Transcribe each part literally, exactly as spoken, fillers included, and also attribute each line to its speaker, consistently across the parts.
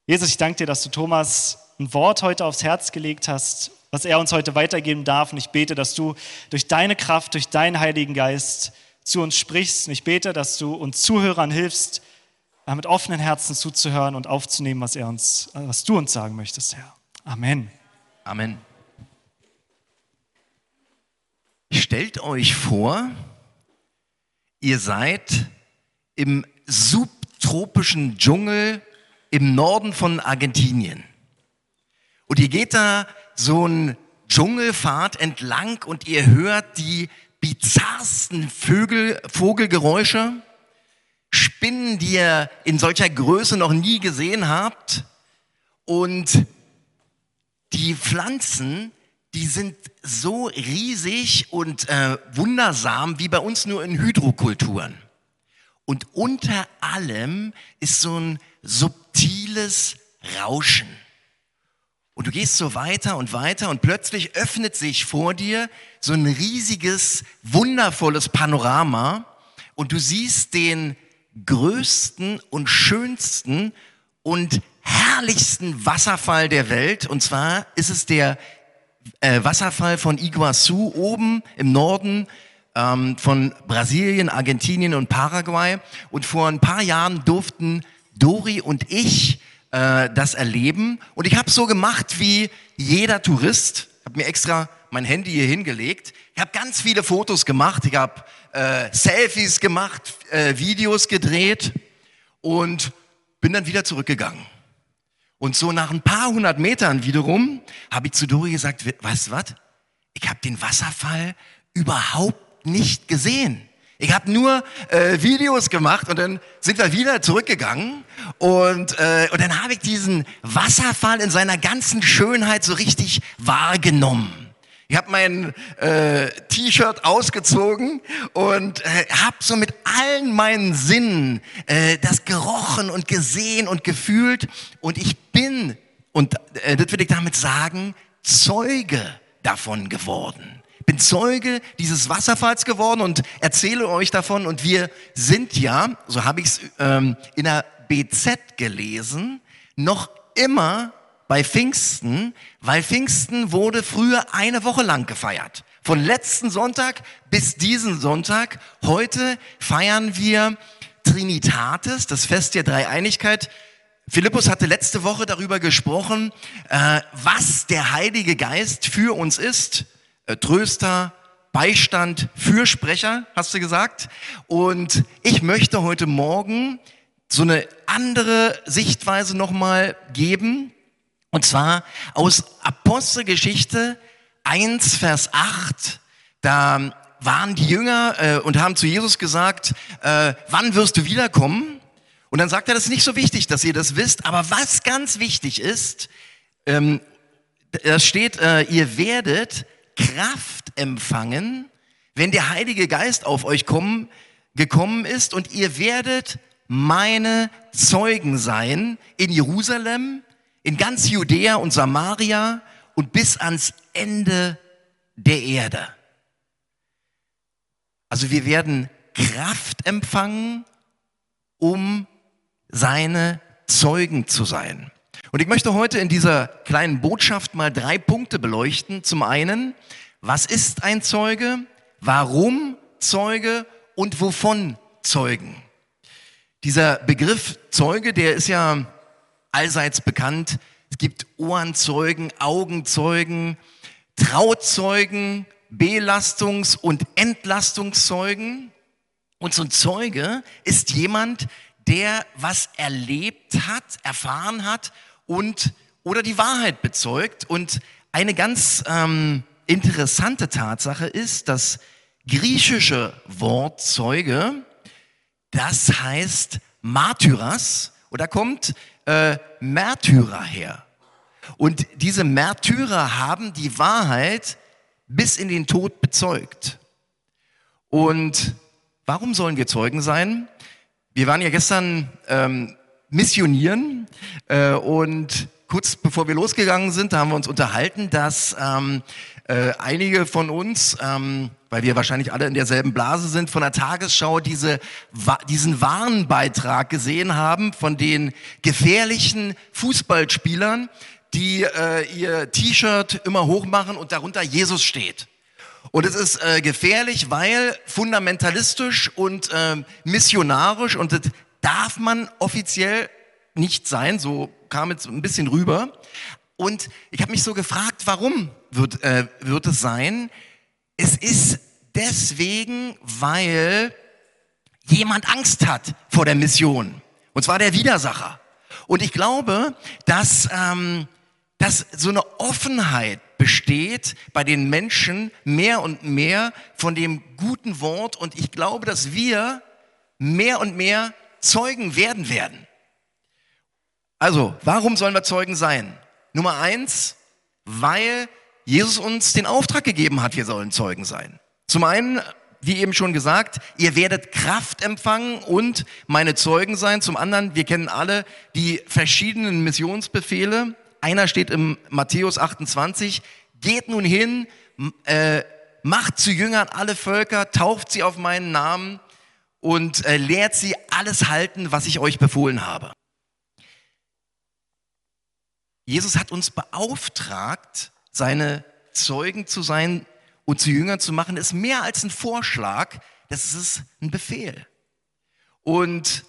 Speaker 1: Jesus, ich danke dir, dass du Thomas ein Wort heute aufs Herz gelegt hast, was er uns heute weitergeben darf. Und ich bete, dass du durch deine Kraft, durch deinen Heiligen Geist zu uns sprichst. Und ich bete, dass du uns Zuhörern hilfst, mit offenen Herzen zuzuhören und aufzunehmen, was, er uns, was du uns sagen möchtest, Herr. Amen.
Speaker 2: Amen. Stellt euch vor, ihr seid im subtropischen Dschungel im Norden von Argentinien. Und ihr geht da so einen Dschungelpfad entlang und ihr hört die bizarrsten Vögel, Vogelgeräusche, Spinnen, die ihr in solcher Größe noch nie gesehen habt. Und die Pflanzen, die sind so riesig und äh, wundersam wie bei uns nur in Hydrokulturen. Und unter allem ist so ein subtiles Rauschen. Und du gehst so weiter und weiter und plötzlich öffnet sich vor dir so ein riesiges, wundervolles Panorama und du siehst den größten und schönsten und herrlichsten Wasserfall der Welt. Und zwar ist es der äh, Wasserfall von Iguazu oben im Norden ähm, von Brasilien, Argentinien und Paraguay. Und vor ein paar Jahren durften Dori und ich äh, das erleben. Und ich habe so gemacht wie jeder Tourist. Ich habe mir extra mein Handy hier hingelegt. Ich habe ganz viele Fotos gemacht. Ich habe äh, Selfies gemacht, äh, Videos gedreht und bin dann wieder zurückgegangen. Und so nach ein paar hundert Metern wiederum habe ich zu Dori gesagt, weißt du was? Ich habe den Wasserfall überhaupt nicht gesehen. Ich habe nur äh, Videos gemacht und dann sind wir wieder zurückgegangen und, äh, und dann habe ich diesen Wasserfall in seiner ganzen Schönheit so richtig wahrgenommen. Ich habe mein äh, T-Shirt ausgezogen und äh, habe so mit allen meinen Sinnen äh, das gerochen und gesehen und gefühlt. Und ich bin, und äh, das will ich damit sagen, Zeuge davon geworden. Ich bin Zeuge dieses Wasserfalls geworden und erzähle euch davon. Und wir sind ja, so habe ich es ähm, in der B Z gelesen, noch immer bei Pfingsten, weil Pfingsten wurde früher eine Woche lang gefeiert. Von letzten Sonntag bis diesen Sonntag. Heute feiern wir Trinitatis, das Fest der Dreieinigkeit. Philippus hatte letzte Woche darüber gesprochen, äh, was der Heilige Geist für uns ist. Äh, Tröster, Beistand, Fürsprecher, hast du gesagt. Und ich möchte heute Morgen so eine andere Sichtweise nochmal geben. Und zwar aus Apostelgeschichte eins, Vers acht, da waren die Jünger äh, und haben zu Jesus gesagt, äh, wann wirst du wiederkommen? Und dann sagt er, das ist nicht so wichtig, dass ihr das wisst, aber was ganz wichtig ist, ähm, da steht, äh, ihr werdet Kraft empfangen, wenn der Heilige Geist auf euch kommen, gekommen ist und ihr werdet meine Zeugen sein in Jerusalem, in ganz Judäa und Samaria und bis ans Ende der Erde. Also wir werden Kraft empfangen, um seine Zeugen zu sein. Und ich möchte heute in dieser kleinen Botschaft mal drei Punkte beleuchten. Zum einen, was ist ein Zeuge? Warum Zeuge? Und wovon Zeugen? Dieser Begriff Zeuge, der ist ja allseits bekannt. Es gibt Ohrenzeugen, Augenzeugen, Trauzeugen, Belastungs- und Entlastungszeugen. Und so ein Zeuge ist jemand, der was erlebt hat, erfahren hat und oder die Wahrheit bezeugt. Und eine ganz ähm, interessante Tatsache ist, das griechische Wort Zeuge, das heißt Martyras, und da kommt äh, Märtyrer her. Und diese Märtyrer haben die Wahrheit bis in den Tod bezeugt. Und warum sollen wir Zeugen sein? Wir waren ja gestern ähm, missionieren äh, und kurz bevor wir losgegangen sind, da haben wir uns unterhalten, dass ähm, äh, einige von uns, ähm, weil wir wahrscheinlich alle in derselben Blase sind, von der Tagesschau diese, wa- diesen Warnbeitrag gesehen haben von den gefährlichen Fußballspielern, die äh, ihr T-Shirt immer hochmachen und darunter Jesus steht. Und es ist äh, gefährlich, weil fundamentalistisch und äh, missionarisch, und das darf man offiziell nicht sein, so kam es ein bisschen rüber. Und ich habe mich so gefragt, warum wird, äh, wird es sein? Es ist deswegen, weil jemand Angst hat vor der Mission. Und zwar der Widersacher. Und ich glaube, dass, ähm, dass so eine Offenheit besteht bei den Menschen mehr und mehr von dem guten Wort. Und ich glaube, dass wir mehr und mehr Zeugen werden werden. Also, warum sollen wir Zeugen sein? Nummer eins, weil Jesus uns den Auftrag gegeben hat, wir sollen Zeugen sein. Zum einen, wie eben schon gesagt, ihr werdet Kraft empfangen und meine Zeugen sein. Zum anderen, wir kennen alle die verschiedenen Missionsbefehle. Einer steht im Matthäus achtundzwanzig, geht nun hin, äh, macht zu Jüngern alle Völker, tauft sie auf meinen Namen und äh, lehrt sie alles halten, was ich euch befohlen habe. Jesus hat uns beauftragt, seine Zeugen zu sein und zu Jüngern zu machen. Das ist mehr als ein Vorschlag, das ist ein Befehl. Und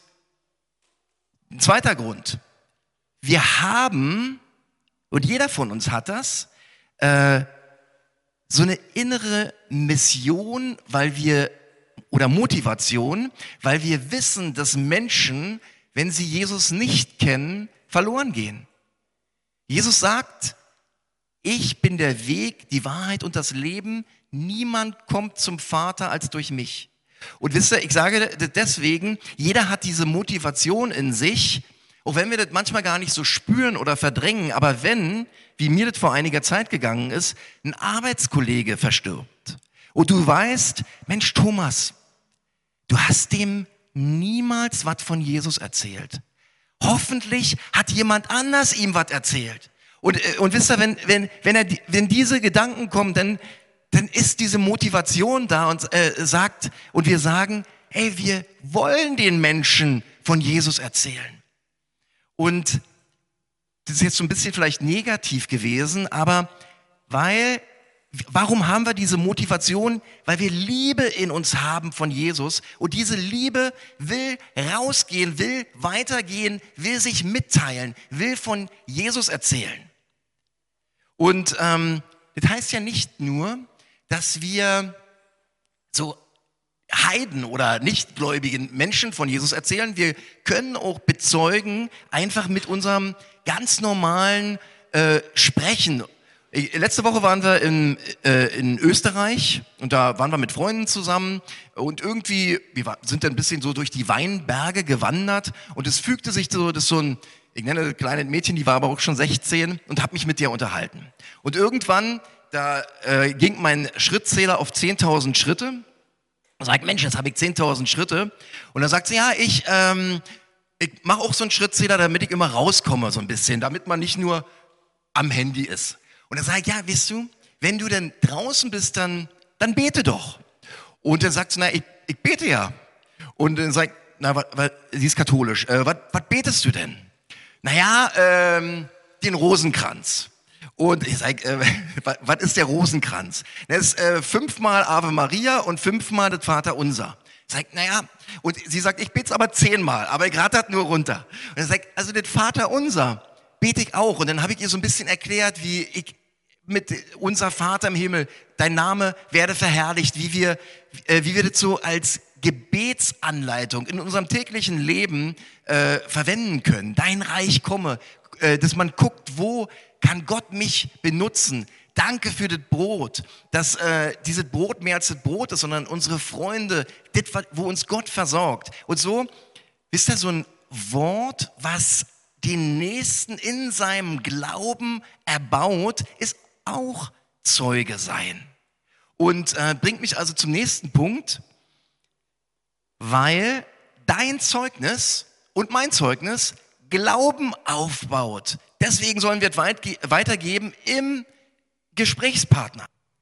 Speaker 2: ein zweiter Grund, wir haben, und jeder von uns hat das, äh, so eine innere Mission, weil wir, oder Motivation, weil wir wissen, dass Menschen, wenn sie Jesus nicht kennen, verloren gehen. Jesus sagt, ich bin der Weg, die Wahrheit und das Leben. Niemand kommt zum Vater als durch mich. Und wisst ihr, ich sage deswegen, jeder hat diese Motivation in sich, auch wenn wir das manchmal gar nicht so spüren oder verdrängen. Aber wenn, wie mir das vor einiger Zeit gegangen ist, ein Arbeitskollege verstirbt und du weißt, Mensch Thomas, du hast dem niemals was von Jesus erzählt. Hoffentlich hat jemand anders ihm was erzählt. Und, und wisst ihr, wenn, wenn, wenn, er, wenn diese Gedanken kommen, dann, dann ist diese Motivation da und äh, sagt, und wir sagen, hey, wir wollen den Menschen von Jesus erzählen. Und das ist jetzt so ein bisschen vielleicht negativ gewesen, aber weil, warum haben wir diese Motivation? Weil wir Liebe in uns haben von Jesus und diese Liebe will rausgehen, will weitergehen, will sich mitteilen, will von Jesus erzählen. Und ähm, das heißt ja nicht nur, dass wir so Heiden oder nichtgläubigen Menschen von Jesus erzählen. Wir können auch bezeugen, einfach mit unserem ganz normalen äh, Sprechen. Letzte Woche waren wir in, äh, in Österreich und da waren wir mit Freunden zusammen und irgendwie, wir war, sind dann ein bisschen so durch die Weinberge gewandert und es fügte sich so, das so ein, ich nenne das kleine Mädchen, die war aber auch schon sechzehn und habe mich mit der unterhalten. Und irgendwann, da äh, ging mein Schrittzähler auf zehntausend Schritte. Und sagt, Mensch, jetzt habe ich zehntausend Schritte. Und dann sagt sie, ja, ich, ähm, ich mache auch so einen Schrittzähler, damit ich immer rauskomme so ein bisschen, damit man nicht nur am Handy ist. Und dann sage ich, ja, weißt du, wenn du denn draußen bist, dann, dann bete doch. Und dann sagt sie, na, ich, ich bete ja. Und dann sagt, na, wat, wat, sie ist katholisch, äh, was betest du denn? Naja, ähm, den Rosenkranz. Und ich sage, äh, was ist der Rosenkranz? Das ist äh, fünfmal Ave Maria und fünfmal das Vaterunser. Ich sage, naja, und sie sagt, ich bete es aber zehnmal, aber ich rattert nur runter. Und er sagt, also das Vaterunser bete ich auch. Und dann habe ich ihr so ein bisschen erklärt, wie ich mit unser Vater im Himmel, dein Name werde verherrlicht, wie wir, äh, wie wir das so als Gebetsanleitung in unserem täglichen Leben äh, verwenden können. Dein Reich komme, äh, dass man guckt, wo kann Gott mich benutzen. Danke für das Brot, dass äh, dieses Brot mehr als das Brot ist, sondern unsere Freunde, das, wo uns Gott versorgt. Und so, wisst ihr, so ein Wort, was den Nächsten in seinem Glauben erbaut, ist auch Zeuge sein. Und äh, bringt mich also zum nächsten Punkt, weil dein Zeugnis und mein Zeugnis Glauben aufbaut Deswegen sollen wir es weitergeben im Gesprächspartner.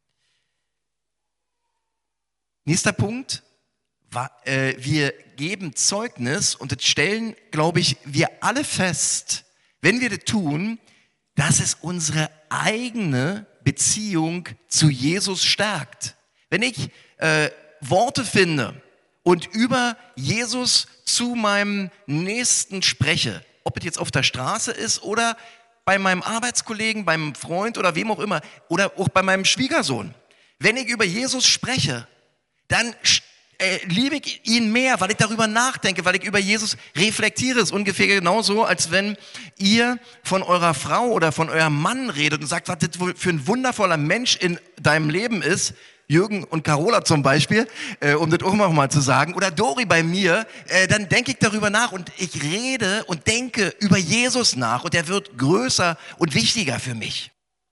Speaker 2: Nächster Punkt, wir geben Zeugnis und das stellen, glaube ich, wir alle fest, wenn wir das tun, dass es unsere eigene Beziehung zu Jesus stärkt. Wenn ich äh, Worte finde und über Jesus zu meinem Nächsten spreche, ob es jetzt auf der Straße ist oder bei meinem Arbeitskollegen, beim Freund oder wem auch immer, oder auch bei meinem Schwiegersohn. Wenn ich über Jesus spreche, dann äh, liebe ich ihn mehr, weil ich darüber nachdenke, weil ich über Jesus reflektiere. Es ist ungefähr genauso, als wenn ihr von eurer Frau oder von eurem Mann redet und sagt, was das wohl für ein wundervoller Mensch in deinem Leben ist. Jürgen und Carola zum Beispiel, äh, um das auch mal zu sagen, oder Dori bei mir, äh, dann denke ich darüber nach und ich rede und denke über Jesus nach und er wird größer und wichtiger für mich.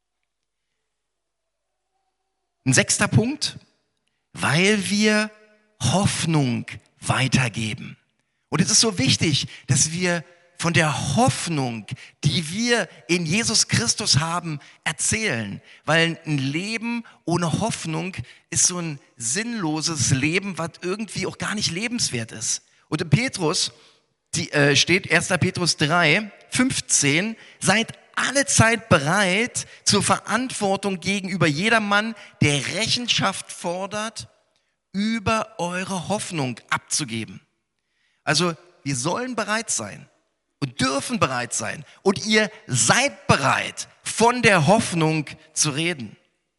Speaker 2: Ein sechster Punkt, weil wir Hoffnung weitergeben. Und es ist so wichtig, dass wir von der Hoffnung, die wir in Jesus Christus haben, erzählen. Weil ein Leben ohne Hoffnung ist so ein sinnloses Leben, was irgendwie auch gar nicht lebenswert ist. Und in Petrus die, äh, steht erster Petrus drei, fünfzehn, seid alle Zeit bereit zur Verantwortung gegenüber jedermann, der Rechenschaft fordert, über eure Hoffnung abzugeben. Also wir sollen bereit sein. Und dürfen bereit sein. Und ihr seid bereit, von der Hoffnung zu reden.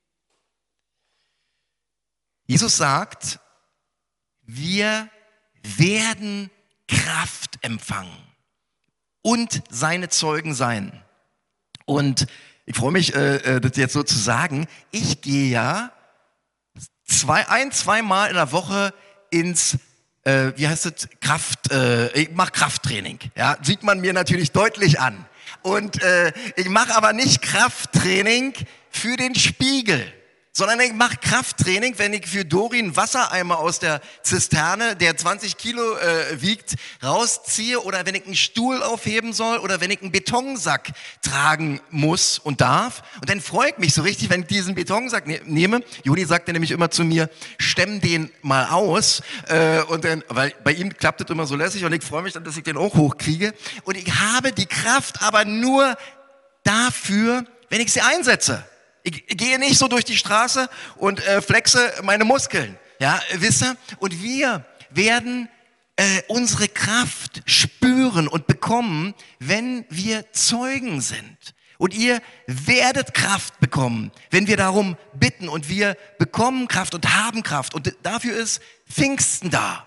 Speaker 2: Jesus sagt, wir werden Kraft empfangen und seine Zeugen sein. Und ich freue mich, äh, das jetzt so zu sagen, ich gehe ja zwei, ein, zweimal in der Woche ins Äh, wie heißt es, Kraft, äh, ich mache Krafttraining, ja, sieht man mir natürlich deutlich an. Und äh, ich mache aber nicht Krafttraining für den Spiegel, sondern ich mache Krafttraining, wenn ich für Dori einen Wassereimer aus der Zisterne, der zwanzig Kilo äh, wiegt, rausziehe oder wenn ich einen Stuhl aufheben soll oder wenn ich einen Betonsack tragen muss und darf. Und dann freue ich mich so richtig, wenn ich diesen Betonsack ne- nehme. Juni sagte nämlich immer zu mir, stemm den mal aus. Äh, und dann, weil bei ihm klappt das immer so lässig und ich freue mich dann, dass ich den auch hochkriege. Und ich habe die Kraft aber nur dafür, wenn ich sie einsetze. Ich gehe nicht so durch die Straße und äh, flexe meine Muskeln, ja, wisst ihr? Und wir werden äh, unsere Kraft spüren und bekommen, wenn wir Zeugen sind. Und ihr werdet Kraft bekommen, wenn wir darum bitten. Und wir bekommen Kraft und haben Kraft. Und dafür ist Pfingsten da.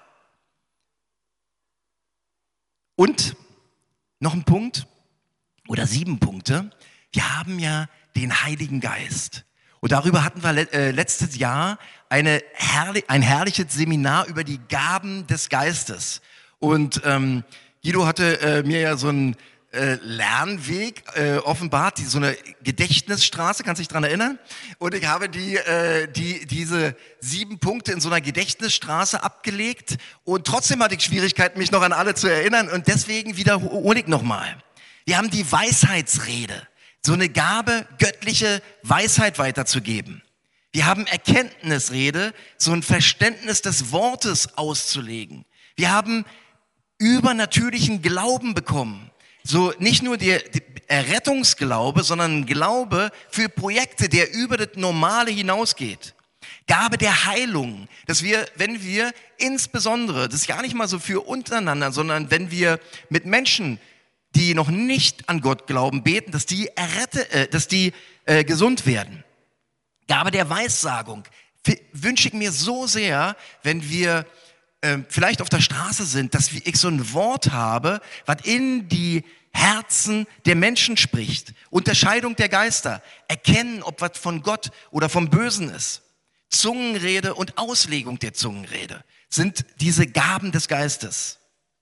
Speaker 2: Und noch ein Punkt oder sieben Punkte. Wir haben ja den Heiligen Geist. Und darüber hatten wir le- äh, letztes Jahr eine herrlich, ein herrliches Seminar über die Gaben des Geistes. Und ähm, Guido hatte äh, mir ja so einen äh, Lernweg äh, offenbart, die, so eine Gedächtnisstraße, kannst du dich dran erinnern? Und ich habe die, äh, die, diese sieben Punkte in so einer Gedächtnisstraße abgelegt und trotzdem hatte ich Schwierigkeiten, mich noch an alle zu erinnern und deswegen wiederhole ich nochmal. Wir haben die Weisheitsrede. So eine Gabe, göttliche Weisheit weiterzugeben. Wir haben Erkenntnisrede, so ein Verständnis des Wortes auszulegen. Wir haben übernatürlichen Glauben bekommen. So nicht nur der, der Errettungsglaube, sondern ein Glaube für Projekte, der über das Normale hinausgeht. Gabe der Heilung, dass wir, wenn wir insbesondere, das ist gar nicht mal so für untereinander, sondern wenn wir mit Menschen, die noch nicht an Gott glauben, beten, dass die errette, äh, dass die äh, gesund werden. Gabe der Weissagung f- wünsche ich mir so sehr, wenn wir äh, vielleicht auf der Straße sind, dass ich so ein Wort habe, was in die Herzen der Menschen spricht. Unterscheidung der Geister, erkennen, ob was von Gott oder vom Bösen ist. Zungenrede und Auslegung der Zungenrede sind diese Gaben des Geistes.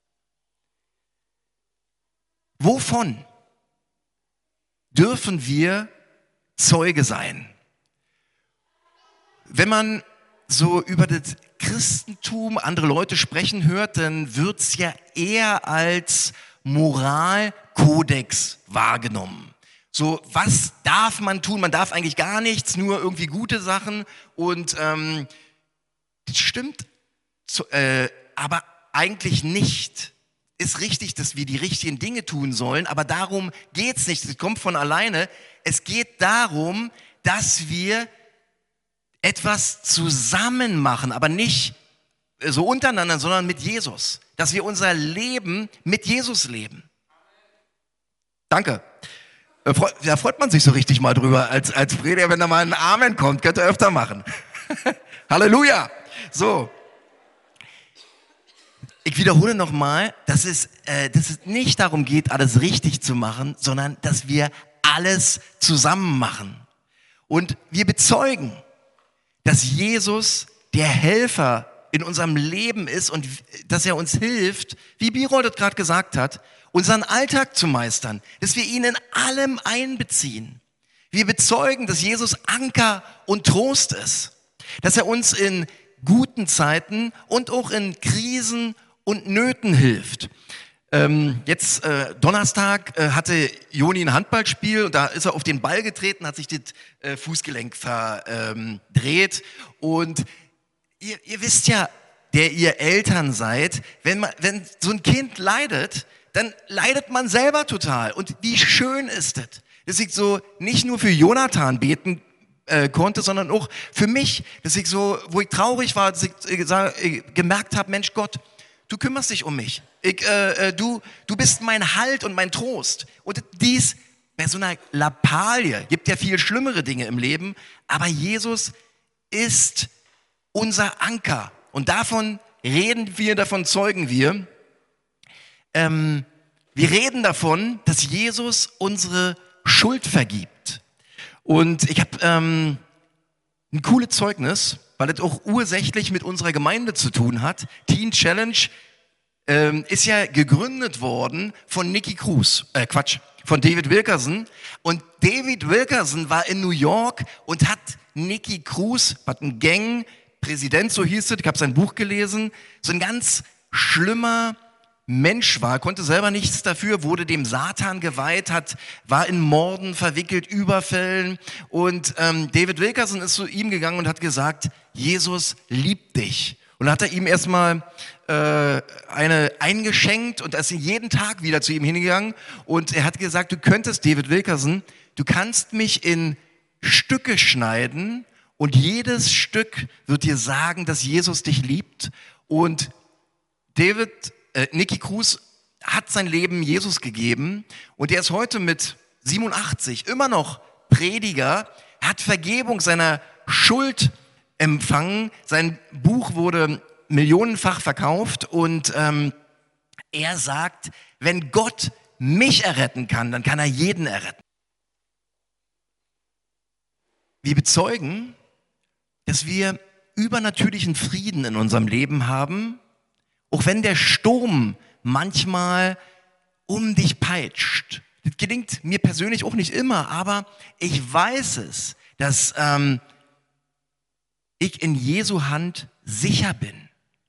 Speaker 2: Wovon dürfen wir Zeuge sein? Wenn man so über das Christentum andere Leute sprechen hört, dann wird's ja eher als Moral Kodex wahrgenommen. So, was darf man tun? Man darf eigentlich gar nichts, nur irgendwie gute Sachen. Und ähm, das stimmt, zu, äh, aber eigentlich nicht. Ist richtig, dass wir die richtigen Dinge tun sollen, aber darum geht's nicht. Es kommt von alleine. Es geht darum, dass wir etwas zusammen machen, aber nicht so untereinander, sondern mit Jesus. Dass wir unser Leben mit Jesus leben. Danke. Da freut man sich so richtig mal drüber, als, als Prediger, wenn da mal ein Amen kommt. Könnt ihr öfter machen. Halleluja. So. Ich wiederhole nochmal, dass es, äh, dass es nicht darum geht, alles richtig zu machen, sondern dass wir alles zusammen machen. Und wir bezeugen, dass Jesus der Helfer in unserem Leben ist und dass er uns hilft, wie Birold das gerade gesagt hat, unseren Alltag zu meistern, dass wir ihn in allem einbeziehen. Wir bezeugen, dass Jesus Anker und Trost ist, dass er uns in guten Zeiten und auch in Krisen und Nöten hilft. Ähm, jetzt äh, Donnerstag äh, hatte Joni ein Handballspiel und da ist er auf den Ball getreten, hat sich das äh, Fußgelenk verdreht und ihr, ihr wisst ja, der ihr Eltern seid, wenn man, wenn so ein Kind leidet, dann leidet man selber total. Und wie schön ist das, dass ich so nicht nur für Jonathan beten äh, konnte, sondern auch für mich, dass ich so, wo ich traurig war, dass ich äh, äh, gemerkt habe, Mensch Gott, du kümmerst dich um mich. Ich, äh, du, du bist mein Halt und mein Trost. Und dies bei so einer Lappalie, gibt ja viel schlimmere Dinge im Leben, aber Jesus ist unser Anker. Und davon reden wir, davon zeugen wir. Ähm, wir reden davon, dass Jesus unsere Schuld vergibt. Und ich habe ähm, ein cooles Zeugnis, weil es auch ursächlich mit unserer Gemeinde zu tun hat. Teen Challenge ähm, ist ja gegründet worden von Nicky Cruz, äh Quatsch, von David Wilkerson. Und David Wilkerson war in New York und hat Nicky Cruz, was ein Gang Präsident, so hieß es, ich habe sein Buch gelesen, so ein ganz schlimmer Mensch war, konnte selber nichts dafür, wurde dem Satan geweiht, hat, war in Morden verwickelt, Überfällen und ähm, David Wilkerson ist zu ihm gegangen und hat gesagt, Jesus liebt dich. Und dann hat er ihm erstmal äh, eine eingeschenkt und er ist jeden Tag wieder zu ihm hingegangen und er hat gesagt, du könntest, David Wilkerson, du kannst mich in Stücke schneiden und jedes Stück wird dir sagen, dass Jesus dich liebt. Und David, äh, Nicky Cruz hat sein Leben Jesus gegeben und er ist heute mit siebenundachtzig immer noch Prediger, hat Vergebung seiner Schuld empfangen. Sein Buch wurde millionenfach verkauft und ähm, er sagt, wenn Gott mich erretten kann, dann kann er jeden erretten. Wir bezeugen, dass wir übernatürlichen Frieden in unserem Leben haben, auch wenn der Sturm manchmal um dich peitscht. Das gelingt mir persönlich auch nicht immer, aber ich weiß es, dass ähm, ich in Jesu Hand sicher bin.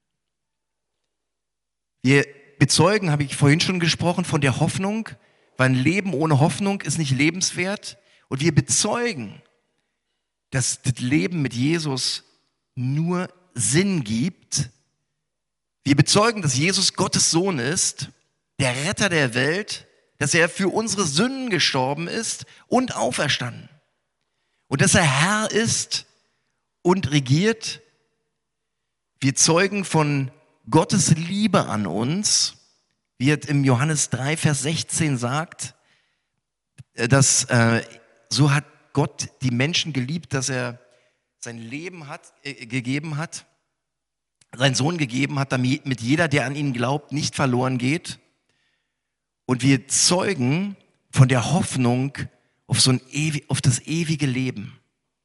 Speaker 2: Wir bezeugen, habe ich vorhin schon gesprochen, von der Hoffnung, weil ein Leben ohne Hoffnung ist nicht lebenswert. Und wir bezeugen, dass das Leben mit Jesus nur Sinn gibt. Wir bezeugen, dass Jesus Gottes Sohn ist, der Retter der Welt, dass er für unsere Sünden gestorben ist und auferstanden. Und dass er Herr ist und regiert. Wir zeugen von Gottes Liebe an uns, wie es im Johannes drei, Vers sechzehn sagt, dass äh, so hat Gott die Menschen geliebt, dass er sein Leben hat, äh, gegeben hat, seinen Sohn gegeben hat, damit jeder, der an ihn glaubt, nicht verloren geht. Und wir zeugen von der Hoffnung auf, so ein ewi- auf das ewige Leben.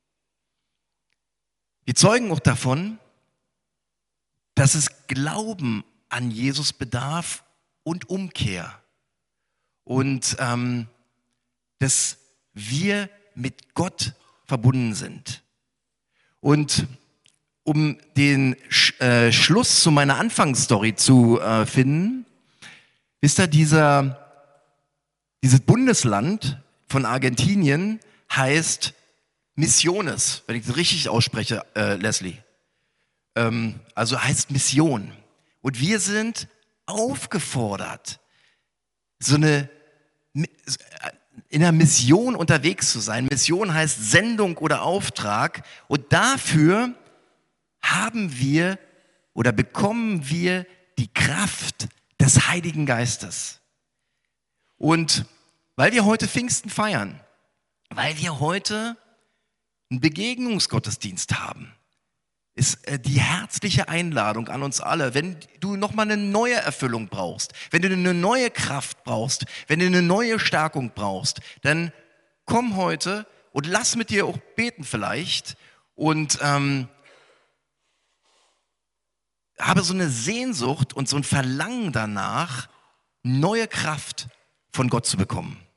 Speaker 2: Wir zeugen auch davon, dass es Glauben an Jesus bedarf und Umkehr. Und ähm, dass wir mit Gott verbunden sind. Und um den Sch- äh, Schluss zu meiner Anfangsstory zu äh, finden, wisst ihr, dieser Dieses Bundesland von Argentinien heißt Misiones, wenn ich das richtig ausspreche, äh, Leslie. Ähm, also heißt Mission. Und wir sind aufgefordert, so eine in einer Mission unterwegs zu sein. Mission heißt Sendung oder Auftrag. Und dafür haben wir oder bekommen wir die Kraft des Heiligen Geistes. Und weil wir heute Pfingsten feiern, weil wir heute einen Begegnungsgottesdienst haben, ist die herzliche Einladung an uns alle, wenn du nochmal eine neue Erfüllung brauchst, wenn du eine neue Kraft brauchst, wenn du eine neue Stärkung brauchst, dann komm heute und lass mit dir auch beten vielleicht und ähm, habe so eine Sehnsucht und so ein Verlangen danach, neue Kraft von Gott zu bekommen.